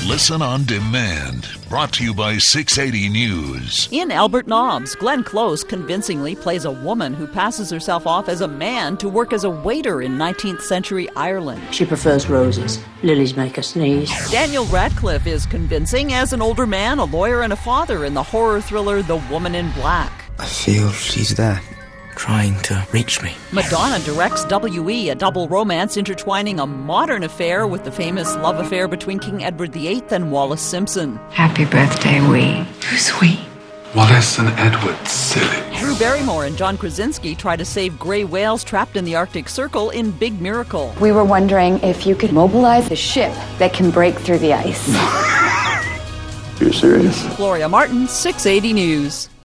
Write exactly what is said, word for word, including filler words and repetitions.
Listen on demand. Brought to you by six eighty News. In Albert Nobbs, Glenn Close convincingly plays a woman who passes herself off as a man to work as a waiter in nineteenth century Ireland. She prefers roses. Lilies make her sneeze. Daniel Radcliffe is convincing as an older man, a lawyer, and a father in the horror thriller The Woman in Black. I feel she's there, trying to reach me. Madonna directs W E, a double romance intertwining a modern affair with the famous love affair between King Edward the Eighth and Wallis Simpson. Happy birthday, Wee. Who's Wee? Wallace and Edward, silly. Drew Barrymore and John Krasinski try to save gray whales trapped in the Arctic Circle in Big Miracle. We were wondering if you could mobilize a ship that can break through the ice. You're serious? Gloria Martin, six eighty News.